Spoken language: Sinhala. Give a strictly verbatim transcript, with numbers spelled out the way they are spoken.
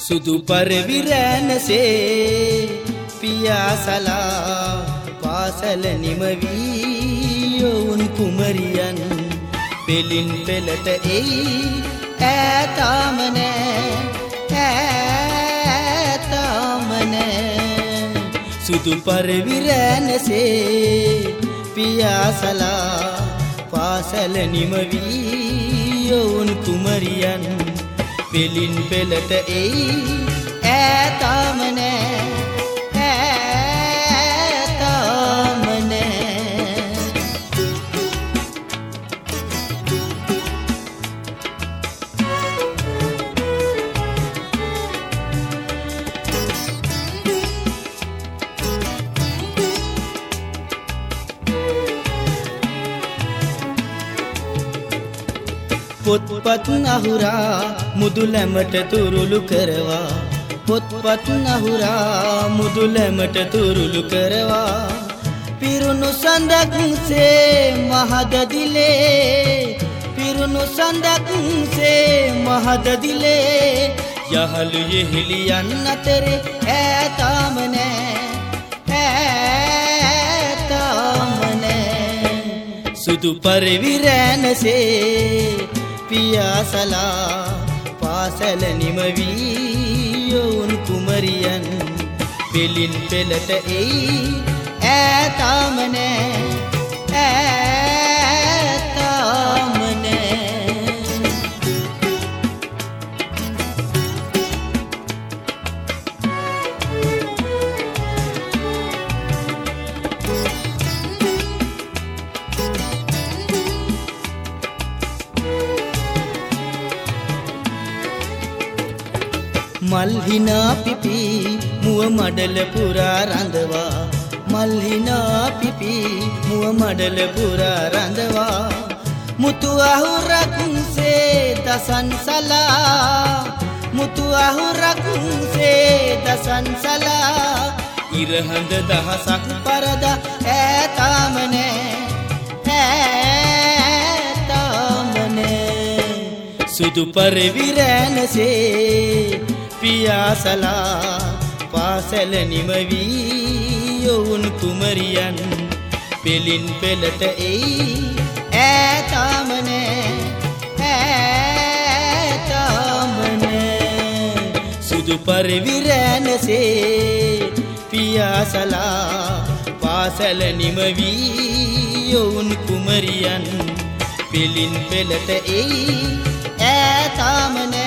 සුදු පරවිරැනසේ පියාසලා පාසල නිමවී ඔවුන් කුමරියන් පෙලින් පෙළට එයි ඈතාම නෑ ඈතාම නෑ සුදු පරවිරැනසේ පියාසලා පාසල නිමවී ඔවුන් කුමරියන් පෙලින් පෙළට එයි ඈතාම නෑ ඈතාම නෑ පොත්පත් අහුරා මුදුලැමට තුරුළු කරවා පොත්පත් අහුරා මුදුලැමට තුරුළු කරවා පිරුණු සඳක්සේ මහදදිලේ පිරුණු සඳක්සේ මහදදිලේ යහළු යෙහෙලියන් අතරේ ඈතාම නෑ ඈතාම නෑ සුදු පරවිරැනසේ පියාසලා පාසල නිමවී ඔවුන් කුමරියන් පෙලින් පෙළට එයි ඈතාම නෑ ඈතාම නෑ මල්හිනා පිපි මුව මඩල පුරා රඳවා මල්හිනා පිපි මුව මඩල පුරා රඳවා මුතු අහුරක්සේ දසන්සලා මුතු අහුරක්සේ දසන්සලා ඉරහඳ දහසක් පරදා ඈතාම නෑ ඈතාම නෑ සුදු පරවිරැනසේ පියාසලා පාසල නිමවී ඔවුන් කුමරියන් පෙලින් පෙළට එයි ඈතාම නෑ ඈතාම නෑ සුදු පරවිරැනසේ පියාසලා පාසල නිමවී ඔවුන් කුමරියන් පෙලින් පෙළට එයි ඈතාම නෑ